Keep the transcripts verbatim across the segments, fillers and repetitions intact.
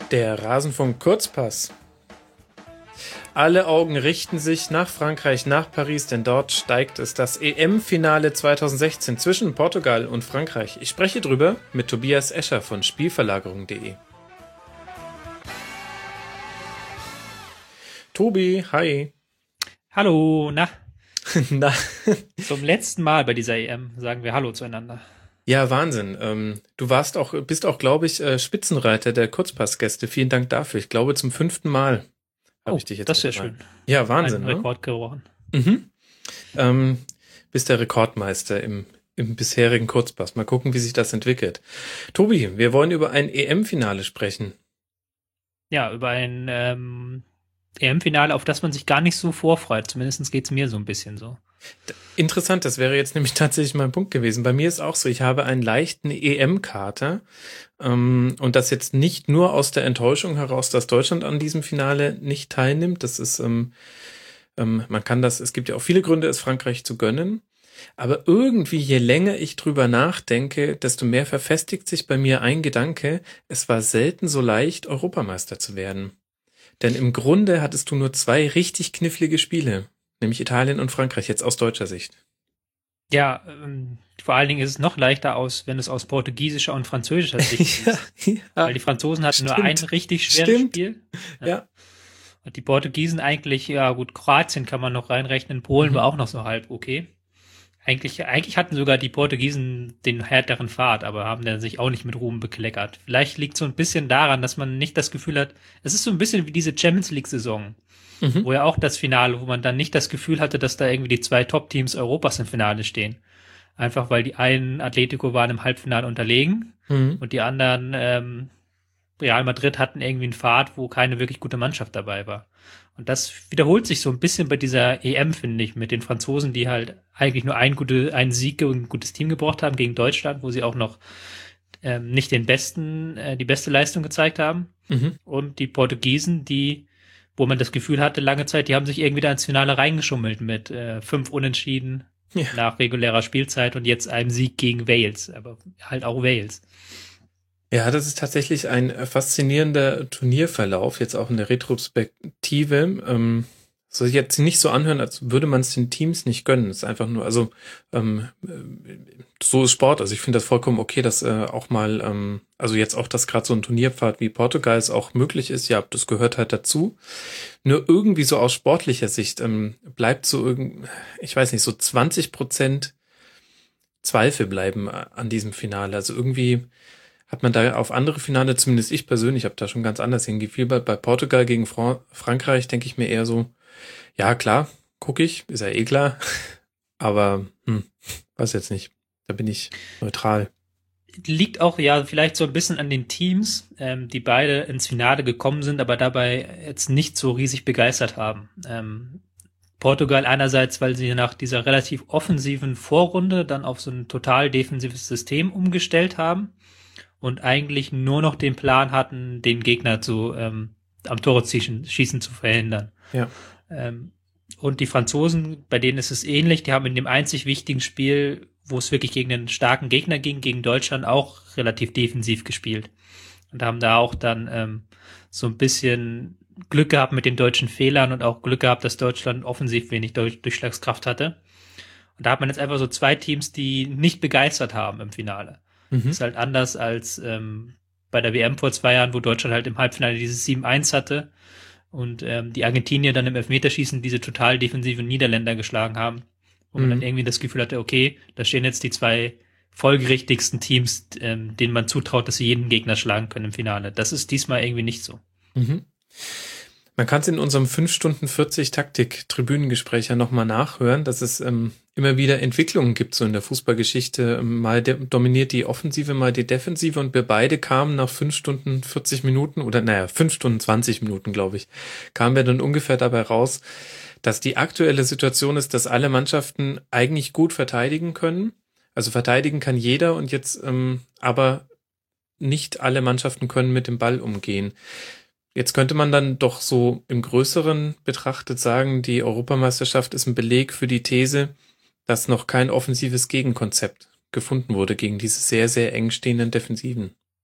Der Rasenfunk Kurzpass. Alle Augen richten sich nach Frankreich, nach Paris, denn dort steigt es das E M-Finale zweitausendsechzehn zwischen Portugal und Frankreich. Ich spreche drüber mit Tobias Escher von Spielverlagerung punkt de. Tobi, hi. Hallo, na? na? Zum letzten Mal bei dieser E M sagen wir Hallo zueinander. Ja, Wahnsinn. Ähm, du warst auch, bist auch, glaube ich, äh, Spitzenreiter der Kurzpassgäste. Vielen Dank dafür. Ich glaube, zum fünften Mal habe oh, ich dich jetzt. Das ist ja schön. Ja, Wahnsinn. Einen Rekord gebrochen. Mhm. Ähm, bist der Rekordmeister im, im bisherigen Kurzpass. Mal gucken, wie sich das entwickelt. Tobi, wir wollen über ein E M-Finale sprechen. Ja, über ein ähm, E M-Finale, auf das man sich gar nicht so vorfreut. Zumindest geht es mir so ein bisschen so. Interessant, das wäre jetzt nämlich tatsächlich mein Punkt gewesen. Bei mir ist auch so, ich habe einen leichten E M-Kater ähm, und das jetzt nicht nur aus der Enttäuschung heraus, dass Deutschland an diesem Finale nicht teilnimmt. Das ist, ähm, ähm, man kann das, es gibt ja auch viele Gründe, es Frankreich zu gönnen. Aber irgendwie, je länger ich drüber nachdenke, desto mehr verfestigt sich bei mir ein Gedanke, es war selten so leicht, Europameister zu werden. Denn im Grunde hattest du nur zwei richtig knifflige Spiele. Nämlich Italien und Frankreich, jetzt aus deutscher Sicht. Ja, ähm, vor allen Dingen ist es noch leichter aus, wenn es aus portugiesischer und französischer Sicht ja, ist. Ja, Weil die Franzosen hatten stimmt. nur ein richtig schweres Stimmt. Spiel. Ja. ja. Und die Portugiesen eigentlich, ja gut, Kroatien kann man noch reinrechnen, Polen mhm. war auch noch so halb okay. Eigentlich, eigentlich hatten sogar die Portugiesen den härteren Pfad, aber haben dann sich auch nicht mit Ruhm bekleckert. Vielleicht liegt so ein bisschen daran, dass man nicht das Gefühl hat, es ist so ein bisschen wie diese Champions League-Saison. Mhm. Wo ja auch das Finale, wo man dann nicht das Gefühl hatte, dass da irgendwie die zwei Top-Teams Europas im Finale stehen. Einfach weil die einen Atletico waren im Halbfinale unterlegen mhm. und die anderen ähm, Real Madrid hatten irgendwie einen Pfad, wo keine wirklich gute Mannschaft dabei war. Und das wiederholt sich so ein bisschen bei dieser E M, finde ich, mit den Franzosen, die halt eigentlich nur ein gute, einen Sieg und ein gutes Team gebraucht haben gegen Deutschland, wo sie auch noch ähm, nicht den besten, äh, die beste Leistung gezeigt haben. Mhm. Und die Portugiesen, die wo man das Gefühl hatte, lange Zeit, die haben sich irgendwie da ins Finale reingeschummelt mit äh, fünf Unentschieden ja. nach regulärer Spielzeit und jetzt einem Sieg gegen Wales, aber halt auch Wales. Ja, das ist tatsächlich ein faszinierender Turnierverlauf, jetzt auch in der Retrospektive. Ähm, soll sich jetzt nicht so anhören, als würde man es den Teams nicht gönnen. Es ist einfach nur, also ähm, so ist Sport. Also ich finde das vollkommen okay, dass äh, auch mal, ähm, also jetzt auch, dass gerade so ein Turnierpfad wie Portugal es auch möglich ist. Ja, das gehört halt dazu. Nur irgendwie so aus sportlicher Sicht ähm, bleibt so irgend, ich weiß nicht, so zwanzig Prozent Zweifel bleiben an diesem Finale. Also irgendwie hat man da auf andere Finale, zumindest ich persönlich, habe da schon ganz anders hingefiebert. Bei Portugal gegen Fra- Frankreich denke ich mir eher so, ja klar, gucke ich, ist ja eh klar, aber hm, weiß jetzt nicht, da bin ich neutral. Liegt auch ja vielleicht so ein bisschen an den Teams, ähm, die beide ins Finale gekommen sind, aber dabei jetzt nicht so riesig begeistert haben. Ähm, Portugal einerseits, weil sie nach dieser relativ offensiven Vorrunde dann auf so ein total defensives System umgestellt haben und eigentlich nur noch den Plan hatten, den Gegner zu ähm, am Tore schießen, schießen zu verhindern. Ja. Ähm, und die Franzosen, bei denen ist es ähnlich, die haben in dem einzig wichtigen Spiel, wo es wirklich gegen einen starken Gegner ging, gegen Deutschland auch relativ defensiv gespielt. Und haben da auch dann ähm, so ein bisschen Glück gehabt mit den deutschen Fehlern und auch Glück gehabt, dass Deutschland offensiv wenig Durch- Durchschlagskraft hatte. Und da hat man jetzt einfach so zwei Teams, die nicht begeistert haben im Finale. Mhm. Das ist halt anders als ähm, bei der W M vor zwei Jahren, wo Deutschland halt im Halbfinale dieses sieben eins hatte und ähm, die Argentinier dann im Elfmeterschießen diese total defensiven Niederländer geschlagen haben, wo man mhm. dann irgendwie das Gefühl hatte, okay, da stehen jetzt die zwei folgerichtigsten Teams, ähm, denen man zutraut, dass sie jeden Gegner schlagen können im Finale. Das ist diesmal irgendwie nicht so. Mhm. Man kann es in unserem fünf Stunden vierzig Taktik-Tribünengespräch ja nochmal nachhören, dass es ähm, immer wieder Entwicklungen gibt, so in der Fußballgeschichte. Mal de- dominiert die Offensive, mal die Defensive und wir beide kamen nach fünf Stunden vierzig Minuten oder naja, fünf Stunden zwanzig Minuten, glaube ich, kamen wir dann ungefähr dabei raus, dass die aktuelle Situation ist, dass alle Mannschaften eigentlich gut verteidigen können. Also verteidigen kann jeder und jetzt ähm, aber nicht alle Mannschaften können mit dem Ball umgehen. Jetzt könnte man dann doch so im Größeren betrachtet sagen, die Europameisterschaft ist ein Beleg für die These, dass noch kein offensives Gegenkonzept gefunden wurde gegen diese sehr, sehr eng stehenden Defensiven.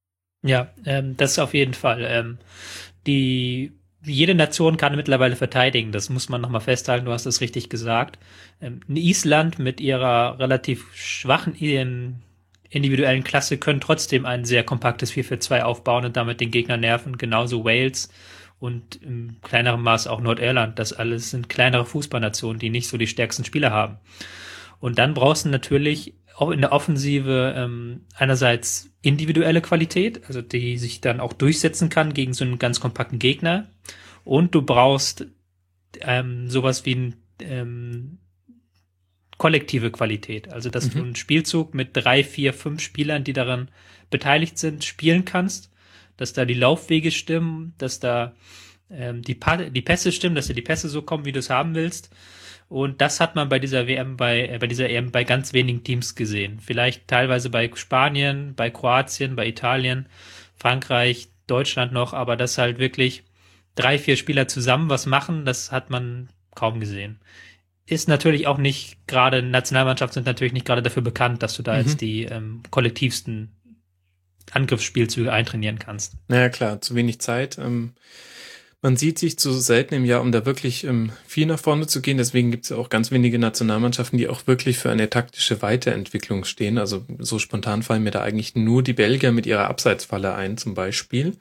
Ja, ähm, das auf jeden Fall. Ähm, die jede Nation kann mittlerweile verteidigen. Das muss man nochmal festhalten. Du hast es richtig gesagt. Ähm, Island mit ihrer relativ schwachen ähm, individuellen Klasse können trotzdem ein sehr kompaktes vier vier zwei aufbauen und damit den Gegner nerven. Genauso Wales und im kleineren Maß auch Nordirland. Das alles sind kleinere Fußballnationen, die nicht so die stärksten Spieler haben. Und dann brauchst du natürlich auch in der Offensive ähm, einerseits individuelle Qualität, also die sich dann auch durchsetzen kann gegen so einen ganz kompakten Gegner. Und du brauchst ähm, sowas wie ein ähm, kollektive Qualität, also dass mhm. du einen Spielzug mit drei, vier, fünf Spielern, die daran beteiligt sind, spielen kannst, dass da die Laufwege stimmen, dass da ähm, die, pa- die Pässe stimmen, dass dir die Pässe so kommen, wie du es haben willst. Und das hat man bei dieser W M, bei, äh, bei dieser E M bei ganz wenigen Teams gesehen. Vielleicht teilweise bei Spanien, bei Kroatien, bei Italien, Frankreich, Deutschland noch, aber dass halt wirklich drei, vier Spieler zusammen was machen, das hat man kaum gesehen. Ist natürlich auch nicht gerade, Nationalmannschaften sind natürlich nicht gerade dafür bekannt, dass du da mhm. jetzt die ähm, kollektivsten Angriffsspielzüge eintrainieren kannst. Naja, klar, zu wenig Zeit. Ähm Man sieht sich zu selten im Jahr, um da wirklich ähm, viel nach vorne zu gehen. Deswegen gibt es ja auch ganz wenige Nationalmannschaften, die auch wirklich für eine taktische Weiterentwicklung stehen. Also so spontan fallen mir da eigentlich nur die Belgier mit ihrer Abseitsfalle ein zum Beispiel.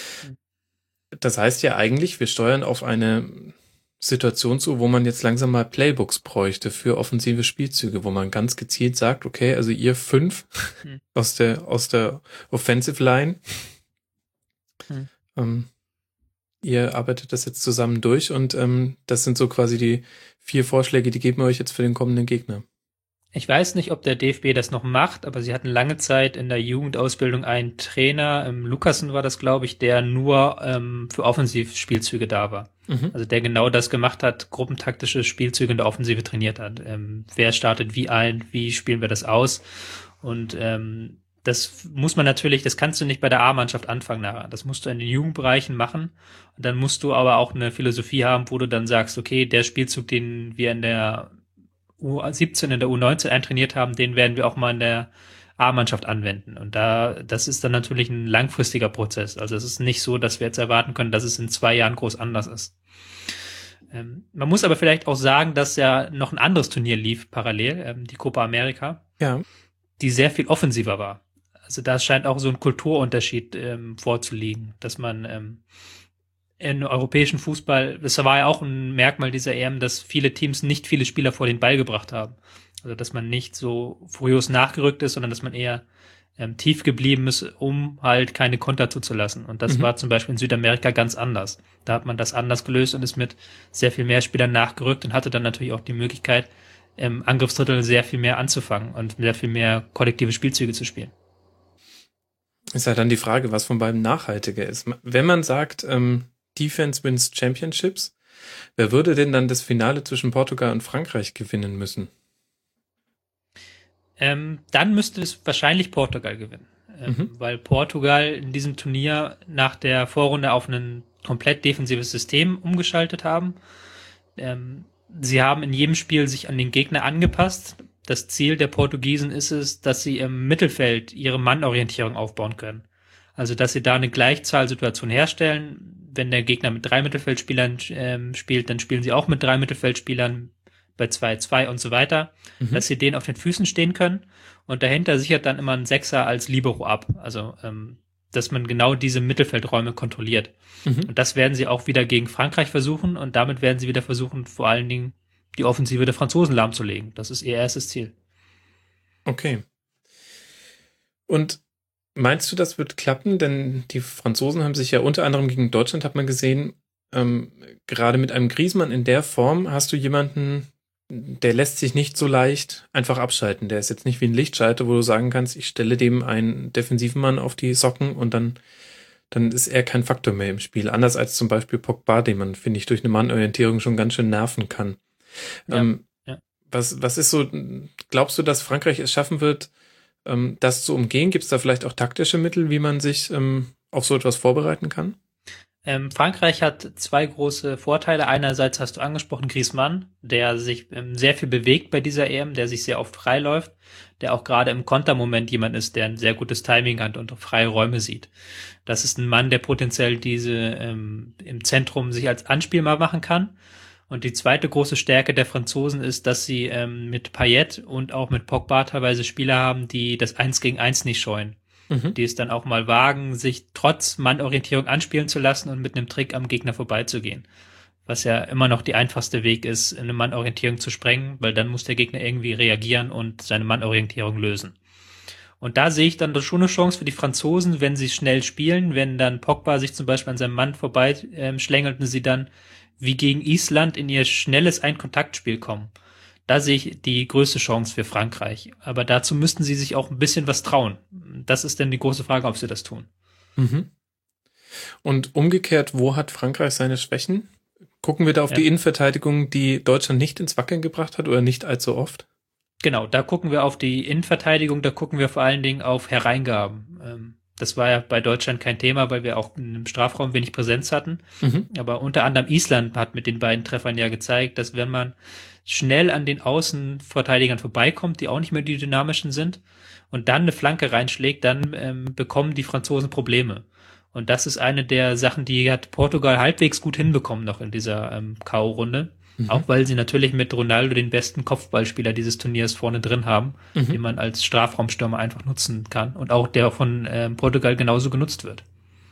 Das heißt ja eigentlich, wir steuern auf eine Situation zu, wo man jetzt langsam mal Playbooks bräuchte für offensive Spielzüge, wo man ganz gezielt sagt, okay, also ihr fünf hm. aus der aus der Offensive Line, hm. ähm, ihr arbeitet das jetzt zusammen durch und ähm, das sind so quasi die vier Vorschläge, die geben wir euch jetzt für den kommenden Gegner. Ich weiß nicht, ob der D F B das noch macht, aber sie hatten lange Zeit in der Jugendausbildung einen Trainer, ähm, Lukassen war das, glaube ich, der nur ähm, für Offensivspielzüge da war. Mhm. Also der genau das gemacht hat, gruppentaktische Spielzüge in der Offensive trainiert hat. Ähm, wer startet wie ein, wie spielen wir das aus? Und ähm, das muss man natürlich, das kannst du nicht bei der A-Mannschaft anfangen nachher. Das musst du in den Jugendbereichen machen. Und dann musst du aber auch eine Philosophie haben, wo du dann sagst, okay, der Spielzug, den wir in der U siebzehn, in der U neunzehn eintrainiert haben, den werden wir auch mal in der A-Mannschaft anwenden. Und da, das ist dann natürlich ein langfristiger Prozess. Also es ist nicht so, dass wir jetzt erwarten können, dass es in zwei Jahren groß anders ist. Ähm, man muss aber vielleicht auch sagen, dass ja noch ein anderes Turnier lief parallel, ähm, die Copa America, ja, die sehr viel offensiver war. Also da scheint auch so ein Kulturunterschied ähm, vorzuliegen, dass man ähm, in europäischen Fußball, das war ja auch ein Merkmal dieser E M, dass viele Teams nicht viele Spieler vor den Ball gebracht haben. Also dass man nicht so furios nachgerückt ist, sondern dass man eher ähm, tief geblieben ist, um halt keine Konter zuzulassen. Und das mhm. war zum Beispiel in Südamerika ganz anders. Da hat man das anders gelöst und ist mit sehr viel mehr Spielern nachgerückt und hatte dann natürlich auch die Möglichkeit, im Angriffsdrittel sehr viel mehr anzufangen und sehr viel mehr kollektive Spielzüge zu spielen. Ist halt dann die Frage, was von beiden nachhaltiger ist. Wenn man sagt, ähm, Defense wins Championships, wer würde denn dann das Finale zwischen Portugal und Frankreich gewinnen müssen? Ähm, dann müsste es wahrscheinlich Portugal gewinnen. Ähm, mhm. Weil Portugal in diesem Turnier nach der Vorrunde auf ein komplett defensives System umgeschaltet haben. Ähm, sie haben in jedem Spiel sich an den Gegner angepasst. Das Ziel der Portugiesen ist es, dass sie im Mittelfeld ihre Mannorientierung aufbauen können. Also, dass sie da eine Gleichzahlsituation herstellen. Wenn der Gegner mit drei Mittelfeldspielern ähm, spielt, dann spielen sie auch mit drei Mittelfeldspielern bei zwei zwei und so weiter, mhm. dass sie denen auf den Füßen stehen können. Und dahinter sichert dann immer ein Sechser als Libero ab. Also, ähm, dass man genau diese Mittelfeldräume kontrolliert. Mhm. Und das werden sie auch wieder gegen Frankreich versuchen. Und damit werden sie wieder versuchen, vor allen Dingen die Offensive der Franzosen lahmzulegen. Das ist ihr erstes Ziel. Okay. Und meinst du, das wird klappen? Denn die Franzosen haben sich ja unter anderem gegen Deutschland, hat man gesehen, ähm, gerade mit einem Griezmann in der Form hast du jemanden, der lässt sich nicht so leicht einfach abschalten. Der ist jetzt nicht wie ein Lichtschalter, wo du sagen kannst, ich stelle dem einen defensiven Mann auf die Socken und dann, dann ist er kein Faktor mehr im Spiel. Anders als zum Beispiel Pogba, den man, finde ich, durch eine Mannorientierung schon ganz schön nerven kann. Ja, ähm, ja. Was, was ist so, glaubst du, dass Frankreich es schaffen wird, ähm, das zu umgehen? Gibt es da vielleicht auch taktische Mittel, wie man sich ähm, auf so etwas vorbereiten kann? Ähm, Frankreich hat zwei große Vorteile. Einerseits hast du angesprochen Griezmann, der sich ähm, sehr viel bewegt bei dieser E M, der sich sehr oft freiläuft, der auch gerade im Kontermoment jemand ist, der ein sehr gutes Timing hat und freie Räume sieht. Das ist ein Mann, der potenziell diese ähm, im Zentrum sich als Anspielmann machen kann. Und die zweite große Stärke der Franzosen ist, dass sie ähm, mit Payet und auch mit Pogba teilweise Spieler haben, die das Eins gegen Eins nicht scheuen. Mhm. Die es dann auch mal wagen, sich trotz Mannorientierung anspielen zu lassen und mit einem Trick am Gegner vorbeizugehen. Was ja immer noch der einfachste Weg ist, eine Mannorientierung zu sprengen, weil dann muss der Gegner irgendwie reagieren und seine Mannorientierung lösen. Und da sehe ich dann schon eine Chance für die Franzosen, wenn sie schnell spielen, wenn dann Pogba sich zum Beispiel an seinem Mann vorbei äh, schlängelt und sie dann wie gegen Island in ihr schnelles Ein-Kontakt-Spiel kommen. Da sehe ich die größte Chance für Frankreich. Aber dazu müssten sie sich auch ein bisschen was trauen. Das ist dann die große Frage, ob sie das tun. Mhm. Und umgekehrt, wo hat Frankreich seine Schwächen? Gucken wir da auf ja. die Innenverteidigung, die Deutschland nicht ins Wackeln gebracht hat oder nicht allzu oft? Genau, da gucken wir auf die Innenverteidigung, da gucken wir vor allen Dingen auf Hereingaben. Das war ja bei Deutschland kein Thema, weil wir auch im Strafraum wenig Präsenz hatten. Mhm. Aber unter anderem Island hat mit den beiden Treffern ja gezeigt, dass wenn man schnell an den Außenverteidigern vorbeikommt, die auch nicht mehr die dynamischen sind, und dann eine Flanke reinschlägt, dann ähm, bekommen die Franzosen Probleme. Und das ist eine der Sachen, die hat Portugal halbwegs gut hinbekommen noch in dieser ähm, K O-Runde. Mhm. Auch weil sie natürlich mit Ronaldo den besten Kopfballspieler dieses Turniers vorne drin haben, mhm. den man als Strafraumstürmer einfach nutzen kann und auch der von ähm, Portugal genauso genutzt wird.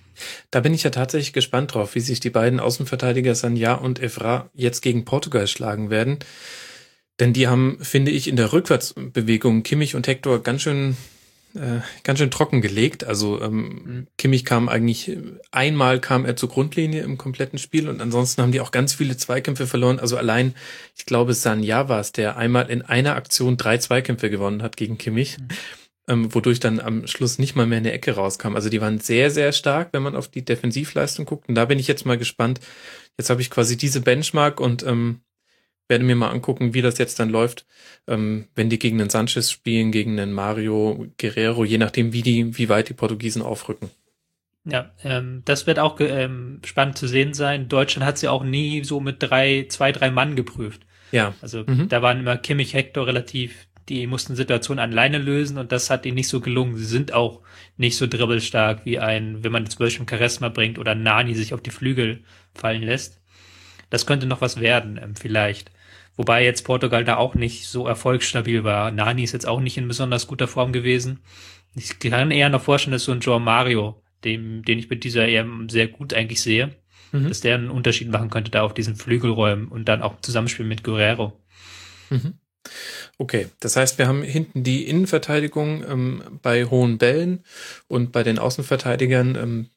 Da bin ich ja tatsächlich gespannt drauf, wie sich die beiden Außenverteidiger Sanja und Evra jetzt gegen Portugal schlagen werden. Denn die haben, finde ich, in der Rückwärtsbewegung Kimmich und Hector ganz schön äh, ganz schön trocken gelegt. Also ähm, Kimmich kam eigentlich, einmal kam er zur Grundlinie im kompletten Spiel und ansonsten haben die auch ganz viele Zweikämpfe verloren. Also allein, ich glaube, Sanja war es, der einmal in einer Aktion drei Zweikämpfe gewonnen hat gegen Kimmich. Mhm. Ähm, wodurch dann am Schluss nicht mal mehr eine Ecke rauskam. Also die waren sehr, sehr stark, wenn man auf die Defensivleistung guckt. Und da bin ich jetzt mal gespannt. Jetzt habe ich quasi diese Benchmark und ähm, werde mir mal angucken, wie das jetzt dann läuft, ähm, wenn die gegen den Sanchez spielen, gegen den Mario Guerrero, je nachdem, wie die, wie weit die Portugiesen aufrücken. Ja, ähm, das wird auch ähm, spannend zu sehen sein. Deutschland hat sie auch nie so mit drei, zwei, drei Mann geprüft. Ja. Also mhm. da waren immer Kimmich, Hector relativ, die mussten Situationen alleine lösen und das hat ihnen nicht so gelungen. Sie sind auch nicht so dribbelstark wie ein, wenn man zum Beispiel Charisma bringt oder Nani sich auf die Flügel fallen lässt. Das könnte noch was werden, ähm, vielleicht. Wobei jetzt Portugal da auch nicht so erfolgsstabil war. Nani ist jetzt auch nicht in besonders guter Form gewesen. Ich kann eher noch vorstellen, dass so ein João Mario, dem, den ich mit dieser E M sehr gut eigentlich sehe, mhm. dass der einen Unterschied machen könnte da auf diesen Flügelräumen und dann auch im Zusammenspiel mit Guerrero. Mhm. Okay, das heißt, wir haben hinten die Innenverteidigung ähm, bei hohen Bällen und bei den Außenverteidigern ähm,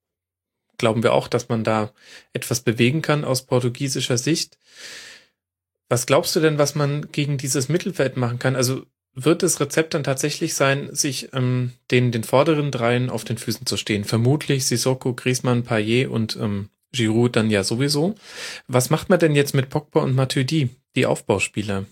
glauben wir auch, dass man da etwas bewegen kann aus portugiesischer Sicht. Was glaubst du denn, was man gegen dieses Mittelfeld machen kann? Also wird das Rezept dann tatsächlich sein, sich ähm, den den vorderen dreien auf den Füßen zu stehen? Vermutlich Sissoko, Griezmann, Payet und ähm, Giroud dann ja sowieso. Was macht man denn jetzt mit Pogba und Matuidi, die Aufbauspieler?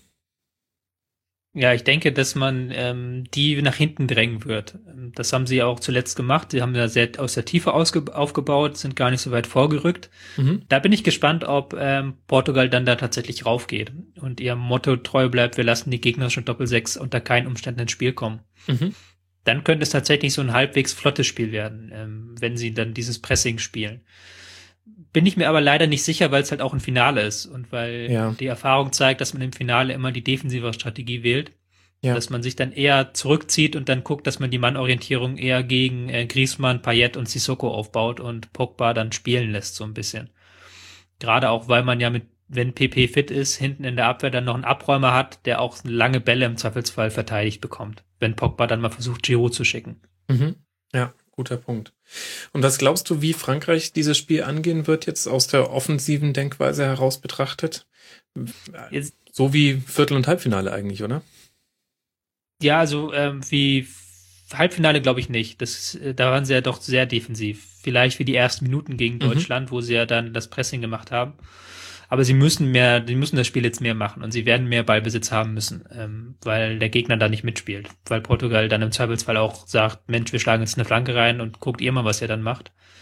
Ja, ich denke, dass man ähm, die nach hinten drängen wird. Das haben sie auch zuletzt gemacht. Sie haben ja sehr aus der Tiefe ausge- aufgebaut, sind gar nicht so weit vorgerückt. Mhm. Da bin ich gespannt, ob ähm, Portugal dann da tatsächlich raufgeht und ihrem Motto treu bleibt, wir lassen die gegnerischen Doppelsechs unter keinen Umständen ins Spiel kommen. Mhm. Dann könnte es tatsächlich so ein halbwegs flottes Spiel werden, ähm, wenn sie dann dieses Pressing spielen. Bin ich mir aber leider nicht sicher, weil es halt auch ein Finale ist und weil ja. die Erfahrung zeigt, dass man im Finale immer die defensive Strategie wählt, ja. dass man sich dann eher zurückzieht und dann guckt, dass man die Mannorientierung eher gegen äh, Griezmann, Payet und Sissoko aufbaut und Pogba dann spielen lässt so ein bisschen. Gerade auch, weil man ja mit, wenn P P fit ist, hinten in der Abwehr dann noch einen Abräumer hat, der auch lange Bälle im Zweifelsfall verteidigt bekommt, wenn Pogba dann mal versucht, Giroud zu schicken. Mhm. Ja. Guter Punkt. Und was glaubst du, wie Frankreich dieses Spiel angehen wird, jetzt aus der offensiven Denkweise heraus betrachtet? Jetzt, so wie Viertel- und Halbfinale eigentlich, oder? Ja, also ähm, wie Halbfinale glaube ich nicht. Das, da waren sie ja doch sehr defensiv. Vielleicht wie die ersten Minuten gegen Deutschland, mhm. wo sie ja dann das Pressing gemacht haben. Aber sie müssen mehr, die müssen das Spiel jetzt mehr machen und sie werden mehr Ballbesitz haben müssen, ähm, weil der Gegner da nicht mitspielt. Weil Portugal dann im Zweifelsfall auch sagt, Mensch, wir schlagen jetzt eine Flanke rein und guckt ihr mal, was ihr dann macht.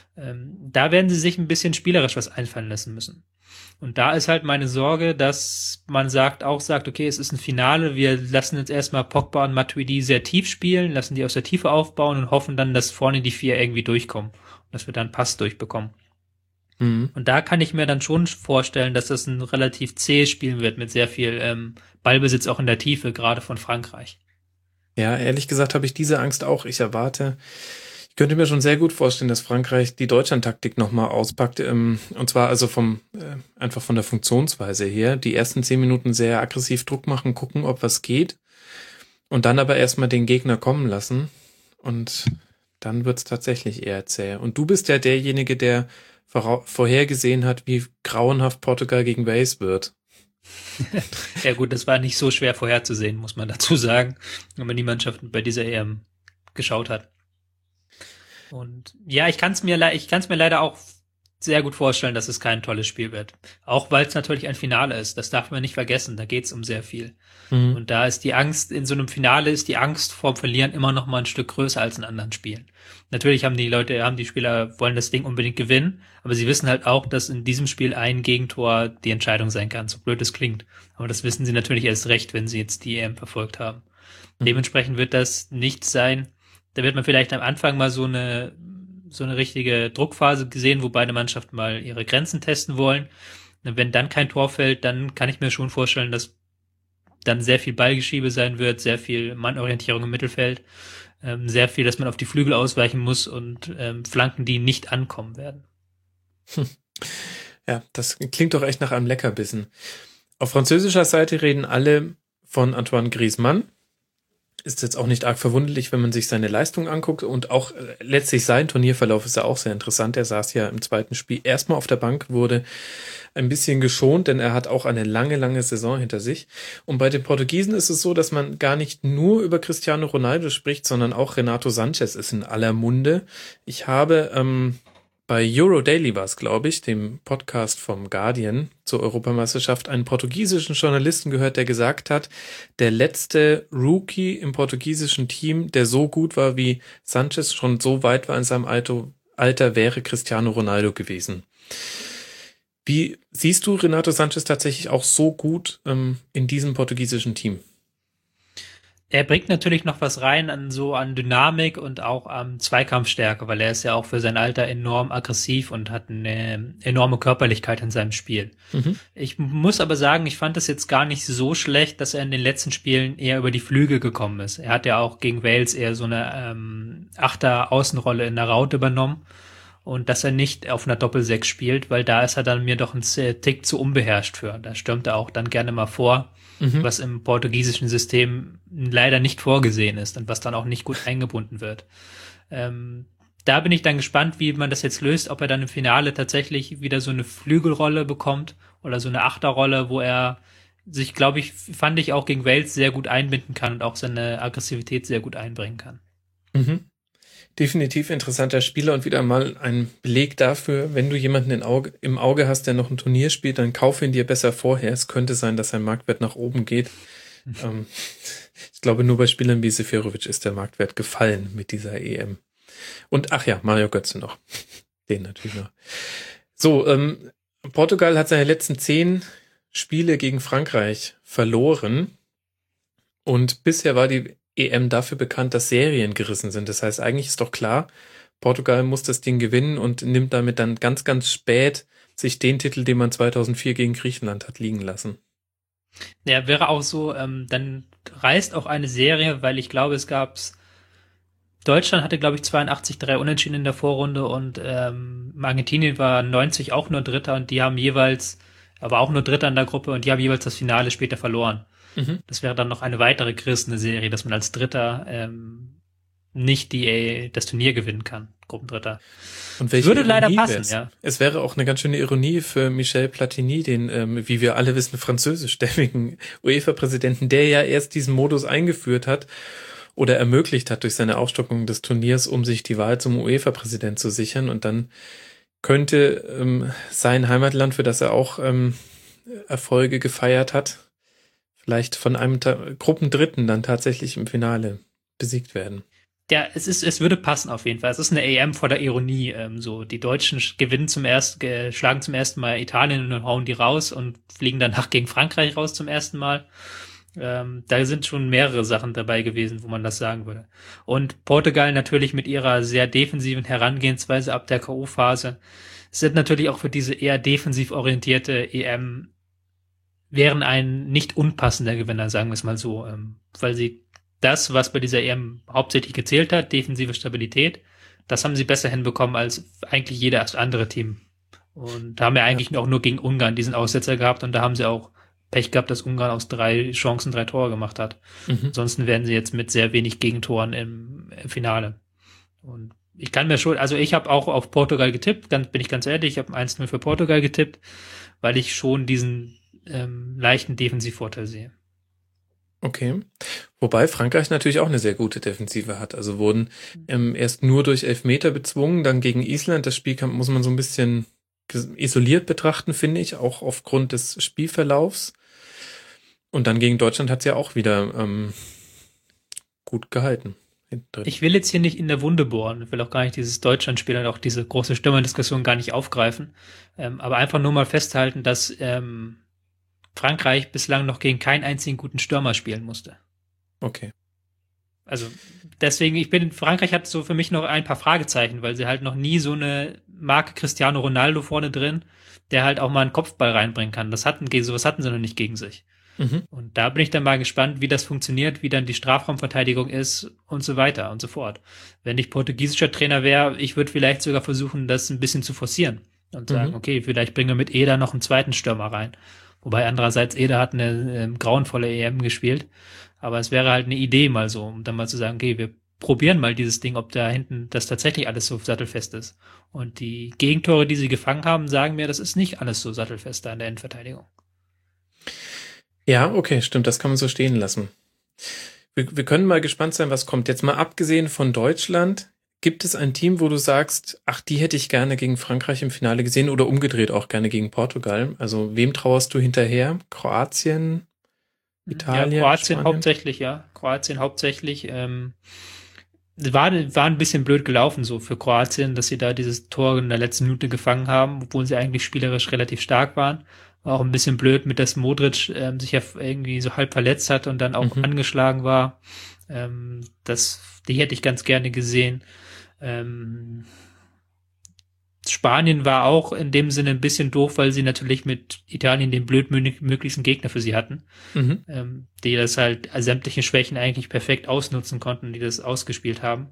Ähm, da werden sie sich ein bisschen spielerisch was einfallen lassen müssen. Und da ist halt meine Sorge, dass man sagt, auch sagt, okay, es ist ein Finale, wir lassen jetzt erstmal Pogba und Matuidi sehr tief spielen, lassen die aus der Tiefe aufbauen und hoffen dann, dass vorne die vier irgendwie durchkommen. Und dass wir dann Pass durchbekommen. Mhm. Und da kann ich mir dann schon vorstellen, dass das ein relativ zähes Spiel wird mit sehr viel ähm, Ballbesitz auch in der Tiefe, gerade von Frankreich. Ja, ehrlich gesagt habe ich diese Angst auch. Ich erwarte, ich könnte mir schon sehr gut vorstellen, dass Frankreich die Deutschland-Taktik nochmal auspackt. Ähm, und zwar also vom äh, einfach von der Funktionsweise her. Die ersten zehn Minuten sehr aggressiv Druck machen, gucken, ob was geht. Und dann aber erstmal den Gegner kommen lassen. Und dann wird's tatsächlich eher zäh. Und du bist ja derjenige, der vor- vorhergesehen hat, wie grauenhaft Portugal gegen Wales wird. Ja gut, das war nicht so schwer vorherzusehen, muss man dazu sagen, wenn man die Mannschaften bei dieser E M geschaut hat. Und ja, ich kann es mir, le- ich kann es mir leider auch sehr gut vorstellen, dass es kein tolles Spiel wird. Auch weil es natürlich ein Finale ist. Das darf man nicht vergessen. Da geht es um sehr viel. Mhm. Und da ist die Angst, in so einem Finale ist die Angst vorm Verlieren immer noch mal ein Stück größer als in anderen Spielen. Natürlich haben die Leute, haben die Spieler, wollen das Ding unbedingt gewinnen, aber sie wissen halt auch, dass in diesem Spiel ein Gegentor die Entscheidung sein kann, so blöd es klingt. Aber das wissen sie natürlich erst recht, wenn sie jetzt die E M verfolgt haben. Mhm. Dementsprechend wird das nicht sein. Da wird man vielleicht am Anfang mal so eine so eine richtige Druckphase gesehen, wo beide Mannschaften mal ihre Grenzen testen wollen. Und wenn dann kein Tor fällt, dann kann ich mir schon vorstellen, dass dann sehr viel Ballgeschiebe sein wird, sehr viel Mannorientierung im Mittelfeld, ähm, sehr viel, dass man auf die Flügel ausweichen muss und ähm, Flanken, die nicht ankommen werden. Hm. Ja, das klingt doch echt nach einem Leckerbissen. Auf französischer Seite reden alle von Antoine Griezmann. Ist jetzt auch nicht arg verwunderlich, wenn man sich seine Leistung anguckt und auch letztlich sein Turnierverlauf ist ja auch sehr interessant. Er saß ja im zweiten Spiel erstmal auf der Bank, wurde ein bisschen geschont, denn er hat auch eine lange, lange Saison hinter sich. Und bei den Portugiesen ist es so, dass man gar nicht nur über Cristiano Ronaldo spricht, sondern auch Renato Sanchez ist in aller Munde. Ich habe ähm, bei Euro Daily war es, glaube ich, dem Podcast vom Guardian zur Europameisterschaft, einen portugiesischen Journalisten gehört, der gesagt hat, der letzte Rookie im portugiesischen Team, der so gut war wie Sanchez, schon so weit war in seinem Alter, wäre Cristiano Ronaldo gewesen. Wie siehst du Renato Sanchez tatsächlich auch so gut ähm, in diesem portugiesischen Team? Er bringt natürlich noch was rein an so an Dynamik und auch an ähm, Zweikampfstärke, weil er ist ja auch für sein Alter enorm aggressiv und hat eine enorme Körperlichkeit in seinem Spiel. Mhm. Ich muss aber sagen, ich fand es jetzt gar nicht so schlecht, dass er in den letzten Spielen eher über die Flügel gekommen ist. Er hat ja auch gegen Wales eher so eine ähm, Achter-Außenrolle in der Raute übernommen. Und dass er nicht auf einer Doppelsechs spielt, weil da ist er dann mir doch ein Tick zu unbeherrscht für. Da stürmt er auch dann gerne mal vor, mhm. was im portugiesischen System leider nicht vorgesehen ist und was dann auch nicht gut eingebunden wird. Ähm, da bin ich dann gespannt, wie man das jetzt löst, ob er dann im Finale tatsächlich wieder so eine Flügelrolle bekommt oder so eine Achterrolle, wo er sich, glaube ich, fand ich auch gegen Wales sehr gut einbinden kann und auch seine Aggressivität sehr gut einbringen kann. Mhm. Definitiv interessanter Spieler und wieder mal ein Beleg dafür, wenn du jemanden im Auge, im Auge hast, der noch ein Turnier spielt, dann kauf ihn dir besser vorher. Es könnte sein, dass sein Marktwert nach oben geht. Mhm. Ähm, ich glaube, nur bei Spielern wie Seferovic ist der Marktwert gefallen mit dieser E M. Und ach ja, Mario Götze noch. Den natürlich noch. So, ähm, Portugal hat seine letzten zehn Spiele gegen Frankreich verloren und bisher war die E M dafür bekannt, dass Serien gerissen sind. Das heißt, eigentlich ist doch klar, Portugal muss das Ding gewinnen und nimmt damit dann ganz, ganz spät sich den Titel, den man zweitausendvier gegen Griechenland hat liegen lassen. Ja, wäre auch so, ähm, dann reißt auch eine Serie, weil ich glaube, es gab's Deutschland hatte, glaube ich, zweiundachtzig drei Unentschieden in der Vorrunde und ähm, Argentinien war neunzig auch nur Dritter und die haben jeweils, aber auch nur Dritter in der Gruppe und die haben jeweils das Finale später verloren. Mhm. Das wäre dann noch eine weitere gerissene Serie, dass man als Dritter ähm, nicht die äh, das Turnier gewinnen kann, Gruppendritter. Und welche würde Ironie leider passen, wär's? Ja. Es wäre auch eine ganz schöne Ironie für Michel Platini, den, ähm, wie wir alle wissen, französischstämmigen UEFA-Präsidenten, der ja erst diesen Modus eingeführt hat oder ermöglicht hat durch seine Aufstockung des Turniers, um sich die Wahl zum UEFA-Präsident zu sichern. Und dann könnte ähm, sein Heimatland, für das er auch ähm, Erfolge gefeiert hat, vielleicht von einem Ta- Gruppendritten dann tatsächlich im Finale besiegt werden. Ja, es ist, es würde passen auf jeden Fall. Es ist eine E M vor der Ironie. Ähm, so, die Deutschen sch- gewinnen zum ersten, äh, schlagen zum ersten Mal Italien und hauen die raus und fliegen danach gegen Frankreich raus zum ersten Mal. Ähm, da sind schon mehrere Sachen dabei gewesen, wo man das sagen würde. Und Portugal natürlich mit ihrer sehr defensiven Herangehensweise ab der K O-Phase sind natürlich auch für diese eher defensiv orientierte E M wären ein nicht unpassender Gewinner, sagen wir es mal so, ähm, weil sie das, was bei dieser E M hauptsächlich gezählt hat, defensive Stabilität, das haben sie besser hinbekommen als eigentlich jedes andere Team. Und da haben wir eigentlich auch nur gegen Ungarn diesen Aussetzer gehabt und da haben sie auch Pech gehabt, dass Ungarn aus drei Chancen drei Tore gemacht hat. Mhm. Ansonsten wären sie jetzt mit sehr wenig Gegentoren im, im Finale. Und ich kann mir schon, also ich habe auch auf Portugal getippt, ganz, bin ich ganz ehrlich, ich habe eins null für Portugal getippt, weil ich schon diesen ähm, leichten Defensivvorteil sehe. Okay. Wobei Frankreich natürlich auch eine sehr gute Defensive hat. Also wurden ähm, erst nur durch Elfmeter bezwungen, dann gegen Island. Das Spiel kann, muss man so ein bisschen isoliert betrachten, finde ich, auch aufgrund des Spielverlaufs. Und dann gegen Deutschland hat es ja auch wieder ähm, gut gehalten. Ich will jetzt hier nicht in der Wunde bohren, ich will auch gar nicht dieses Deutschland-Spiel und auch diese große Stimmerdiskussion gar nicht aufgreifen, ähm, aber einfach nur mal festhalten, dass ähm, Frankreich bislang noch gegen keinen einzigen guten Stürmer spielen musste. Okay. Also deswegen, ich bin, Frankreich hat so für mich noch ein paar Fragezeichen, weil sie halt noch nie so eine Marke Cristiano Ronaldo vorne drin, der halt auch mal einen Kopfball reinbringen kann. Das hatten, sowas hatten sie noch nicht gegen sich. Mhm. Und da bin ich dann mal gespannt, wie das funktioniert, wie dann die Strafraumverteidigung ist und so weiter und so fort. Wenn ich portugiesischer Trainer wäre, ich würde vielleicht sogar versuchen, das ein bisschen zu forcieren und sagen, Mhm. okay, vielleicht bringen wir mit Eder noch einen zweiten Stürmer rein. Wobei andererseits Eder hat eine äh, grauenvolle E M gespielt. Aber es wäre halt eine Idee mal so, um dann mal zu sagen, okay, wir probieren mal dieses Ding, ob da hinten das tatsächlich alles so sattelfest ist. Und die Gegentore, die sie gefangen haben, sagen mir, das ist nicht alles so sattelfest da in der Endverteidigung. Ja, okay, stimmt, das kann man so stehen lassen. Wir, wir können mal gespannt sein, was kommt. Jetzt mal abgesehen von Deutschland, gibt es ein Team, wo du sagst, ach, die hätte ich gerne gegen Frankreich im Finale gesehen oder umgedreht auch gerne gegen Portugal? Also wem trauerst du hinterher? Kroatien, Italien? Ja, Kroatien Spanien? hauptsächlich, ja. Kroatien hauptsächlich. Ähm, war, war ein bisschen blöd gelaufen so für Kroatien, dass sie da dieses Tor in der letzten Minute gefangen haben, obwohl sie eigentlich spielerisch relativ stark waren. War auch ein bisschen blöd, mit dass Modric ähm, sich ja irgendwie so halb verletzt hat und dann auch Mhm. angeschlagen war. Ähm, das, die hätte ich ganz gerne gesehen. Ähm, Spanien war auch in dem Sinne ein bisschen doof, weil sie natürlich mit Italien den blödmöglichsten Gegner für sie hatten, Mhm. ähm, die das halt sämtliche Schwächen eigentlich perfekt ausnutzen konnten, die das ausgespielt haben.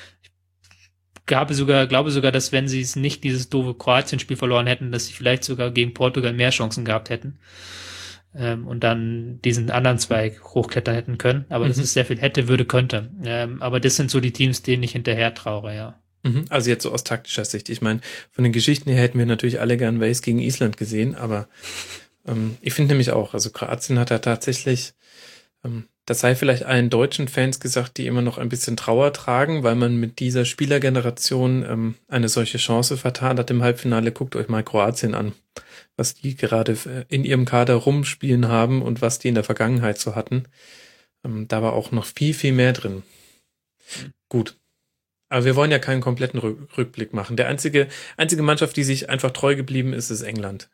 Ich glaube sogar, glaube sogar, dass wenn sie es nicht dieses doofe Kroatien-Spiel verloren hätten, dass sie vielleicht sogar gegen Portugal mehr Chancen gehabt hätten ähm, und dann diesen anderen Zweig hochklettern hätten können. Aber Mhm. das ist sehr viel hätte, würde, könnte. Ähm, aber das sind so die Teams, denen ich hinterher traure, ja. Mhm. Also jetzt so aus taktischer Sicht. Ich meine, von den Geschichten her hätten wir natürlich alle gern Wales gegen Island gesehen, aber ähm, ich finde nämlich auch, also Kroatien hat da tatsächlich, ähm, das sei vielleicht allen deutschen Fans gesagt, die immer noch ein bisschen Trauer tragen, weil man mit dieser Spielergeneration ähm, eine solche Chance vertan hat im Halbfinale. Guckt euch mal Kroatien an, was die gerade in ihrem Kader rumspielen haben und was die in der Vergangenheit so hatten. Ähm, da war auch noch viel, viel mehr drin. Mhm. Gut. Aber wir wollen ja keinen kompletten Rück- Rückblick machen. Der einzige, einzige Mannschaft, die sich einfach treu geblieben ist, ist England.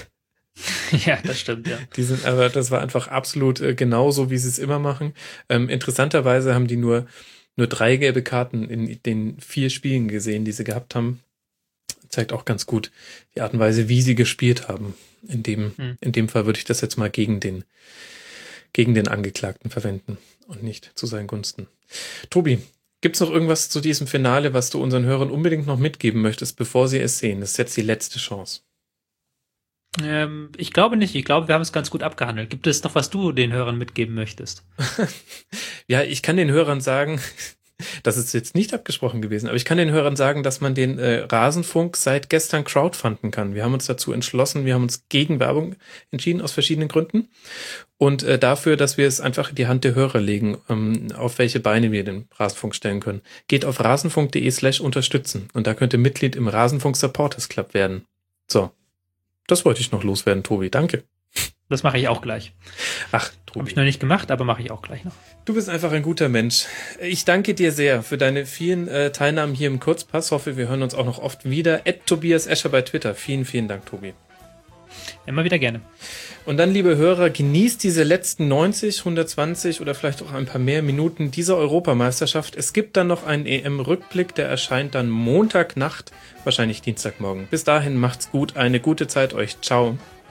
Ja, das stimmt, ja. Die sind, aber das war einfach absolut äh, genauso, wie sie es immer machen. Ähm, interessanterweise haben die nur, nur drei gelbe Karten in den vier Spielen gesehen, die sie gehabt haben. Zeigt auch ganz gut die Art und Weise, wie sie gespielt haben. In dem, hm. in dem Fall würde ich das jetzt mal gegen den, gegen den Angeklagten verwenden und nicht zu seinen Gunsten. Tobi, gibt's noch irgendwas zu diesem Finale, was du unseren Hörern unbedingt noch mitgeben möchtest, bevor sie es sehen? Das ist jetzt die letzte Chance. Ähm, ich glaube nicht. Ich glaube, wir haben es ganz gut abgehandelt. Gibt es noch, was du den Hörern mitgeben möchtest? Ja, ich kann den Hörern sagen, das ist jetzt nicht abgesprochen gewesen, aber ich kann den Hörern sagen, dass man den äh, Rasenfunk seit gestern crowdfunden kann. Wir haben uns dazu entschlossen, wir haben uns gegen Werbung entschieden, aus verschiedenen Gründen. Und äh, dafür, dass wir es einfach in die Hand der Hörer legen, ähm, auf welche Beine wir den Rasenfunk stellen können. Geht auf rasenfunk.de slash unterstützen und da könnt ihr Mitglied im Rasenfunk Supporters Club werden. So. Das wollte ich noch loswerden, Tobi. Danke. Das mache ich auch gleich. Ach, Tobi. Habe ich noch nicht gemacht, aber mache ich auch gleich noch. Du bist einfach ein guter Mensch. Ich danke dir sehr für deine vielen äh, Teilnahmen hier im Kurzpass. Hoffe, wir hören uns auch noch oft wieder. at Tobias Escher bei Twitter. Vielen, vielen Dank, Tobi. Immer wieder gerne. Und dann, liebe Hörer, genießt diese letzten neunzig, hundertzwanzig oder vielleicht auch ein paar mehr Minuten dieser Europameisterschaft. Es gibt dann noch einen E M-Rückblick, der erscheint dann Montagnacht, wahrscheinlich Dienstagmorgen. Bis dahin macht's gut, eine gute Zeit euch. Ciao.